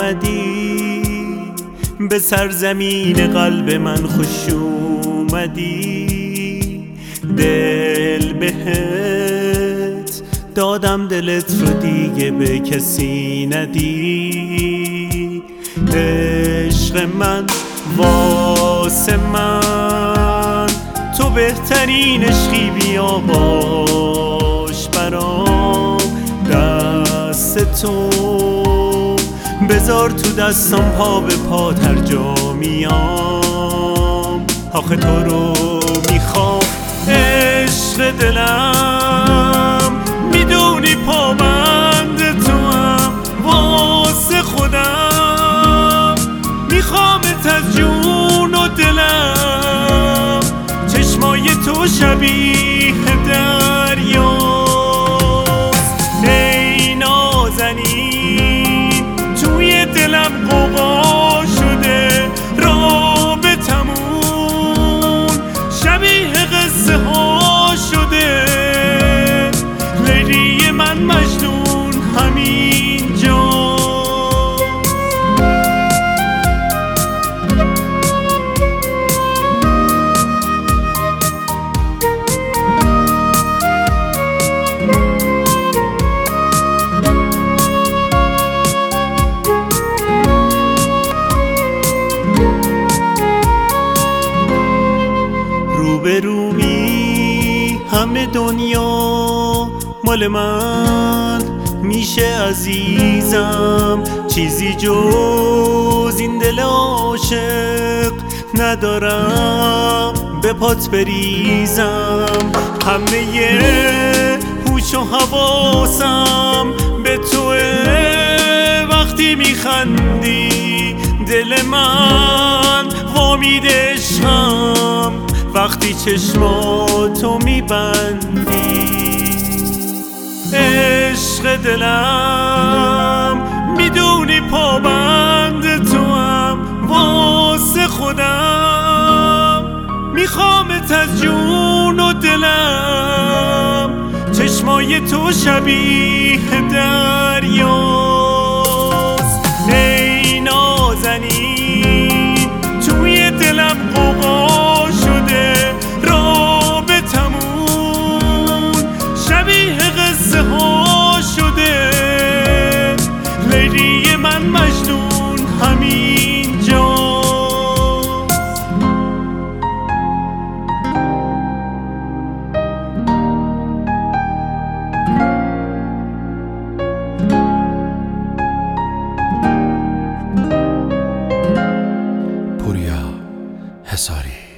اومدی، به سرزمین قلب من خوش اومدی. دل بهت دادم، دلت رو دیگه به کسی ندی. عشق من واسه من تو بهترین عشقی، بیا باش برام. دست تو بذار تو دستم، پا به پا هر جا میام. آخه تو رو میخوام عشق دلم، میدونی پابند تو هم واسه خودم. میخوامت از جون و دلم، چشمای تو شبیه دریاست. ای نازنین توی دلم غوغا شده، رابطمون شبیه قصه ها شده. لیلی من مجنون همینجا. روبرومی همه دنیا مال من میشه عزیزم، چیزی جز این دل عاشق ندارم به پات بریزم. همه هوش و حواسم به توه، وقتی میخندی دل من وامید عشقم، وقتی چشماتو میبندی. عشق دلم میدونی پابند تو هم واسه خودم. میخوامت از جون و دلم، چشمای تو شبیه دریاست. ای نازنین توی دلم غوغا شده، رابطمون شبیه قصه ها شده. لیلی من مجنون همینجا. پوریا حصاری.